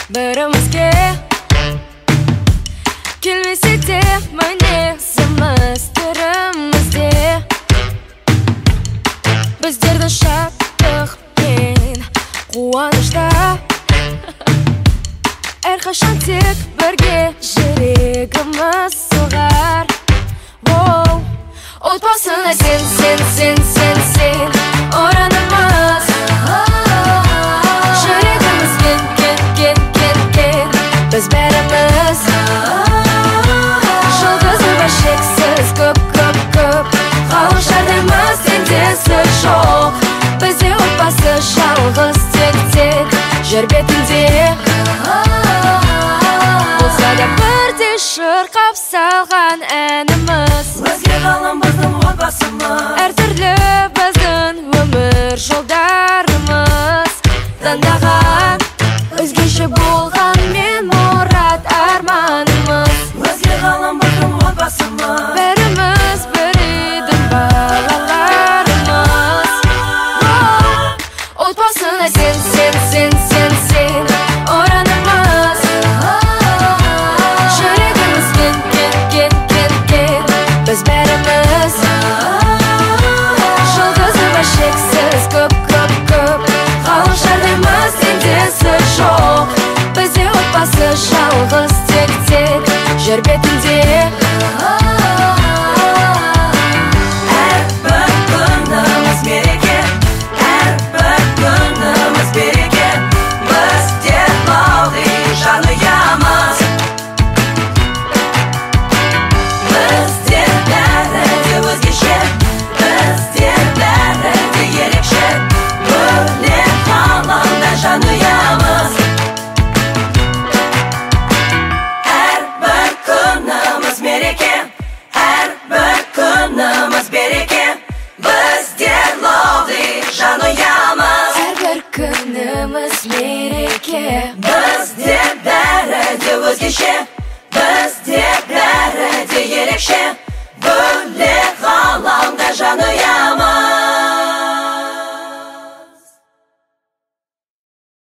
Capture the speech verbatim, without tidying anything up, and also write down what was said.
бірімізге келмесе де мінезіміз түрімізде біздерді шаттық пен қуанышта әрқашан тек бірге жүрегіміз соғар. Отбасына сен, сен, сен, сен, сен оранымыз. Жүрегіміз кен, кен, кен, кен, кен біз бәріміз. Жұлдызы бар шексіз көп, көп, көп ғалым шардаймыз, теңдесі жоқ. Бізде отбасы жалғыз тек, тек жер бетінде болса да бірде шырқап салған әніміз. Өзге ғалам біздің отбасымыз, әр түрлі біздің өмір жолдарымыз. Таңдаған өзгеше болған мен мұрат арманымыз. өзге ғалам біздің отбасымыз, Біріміз бір үйдің балаларымыз. Отбасына сен, сен, сен, сен, сен оранымыз. Жүрегіміз кен, кен, кен, кен, кен біз бәріміз. Жұлдызы бар шексіз көп, көп, көп ғалым шардаймыз, теңдесі жоқ. Бізде отбасы жалғыз тек, тек жер бетінде. әрбір күніміз мереке, әрбір күніміз береке. Бізде ылғи жанұямыз, бізде бәрі де өзгеше, бізде бәрі де ерекше. Бөлек ғаламда жанұямыз, әрбір күніміз мереке, әрбір күніміз береке. Бізде ылғи жанұямыз, Әрбір күніміз мереке, бізде бәрі де өзгеше, бізде бәрі де ерекше. Бөлек ғаламда жанұямыз.